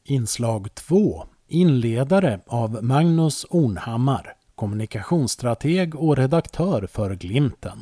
Inslag 2. Inledare av Magnus Ornhammar, kommunikationsstrateg och redaktör för Glimten.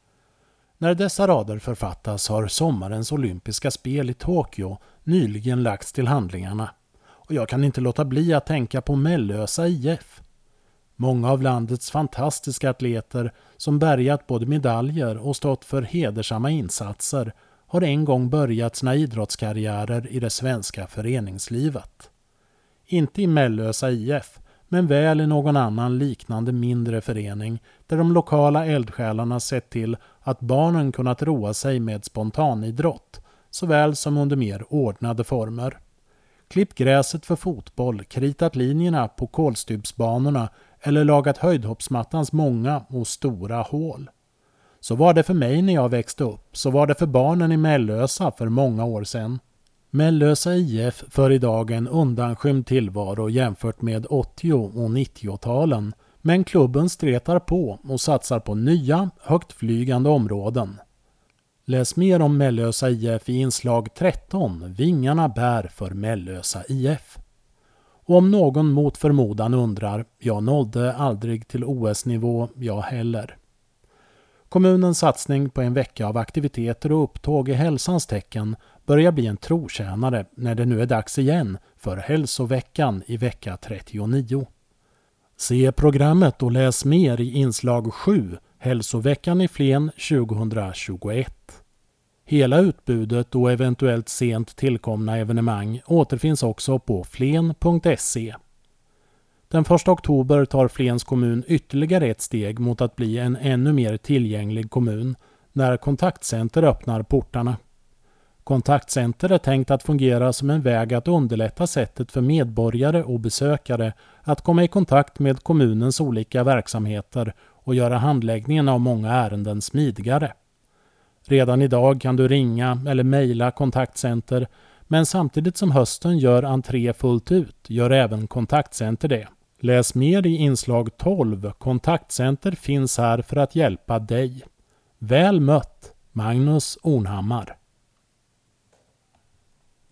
När dessa rader författas har sommarens olympiska spel i Tokyo nyligen lagts till handlingarna, och jag kan inte låta bli att tänka på Mellösa IF. Många av landets fantastiska atleter som bärgat både medaljer och stått för hedersamma insatser har en gång börjat sina idrottskarriärer i det svenska föreningslivet. Inte i Mellösa IF, men väl i någon annan liknande mindre förening där de lokala eldsjälarna sett till att barnen kunnat roa sig med spontanidrott, såväl som under mer ordnade former. Klippt gräset för fotboll, kritat linjerna på kolstubsbanorna eller lagat höjdhoppsmattans många och stora hål. Så var det för mig när jag växte upp, så var det för barnen i Mellösa för många år sedan. Mellösa IF för idag en undanskymd tillvaro jämfört med 80- och 90-talen, men klubben stretar på och satsar på nya, högtflygande områden. Läs mer om Mellösa IF i inslag 13, Vingarna bär för Mellösa IF. Och om någon mot förmodan undrar, jag nådde aldrig till OS-nivå, jag heller. Kommunens satsning på en vecka av aktiviteter och upptåg i hälsans tecken börjar bli en trotjänare när det nu är dags igen för hälsoveckan i vecka 39. Se programmet och läs mer i inslag 7, Hälsoveckan i Flen 2021. Hela utbudet och eventuellt sent tillkomna evenemang återfinns också på flen.se. Den 1 oktober tar Flens kommun ytterligare ett steg mot att bli en ännu mer tillgänglig kommun när kontaktcenter öppnar portarna. Kontaktcenter är tänkt att fungera som en väg att underlätta sättet för medborgare och besökare att komma i kontakt med kommunens olika verksamheter och göra handläggningen av många ärenden smidigare. Redan idag kan du ringa eller mejla kontaktcenter, men samtidigt som hösten gör entré fullt ut gör även kontaktcenter det. Läs mer i inslag 12. Kontaktcenter finns här för att hjälpa dig. Väl mött, Magnus Ornhammar.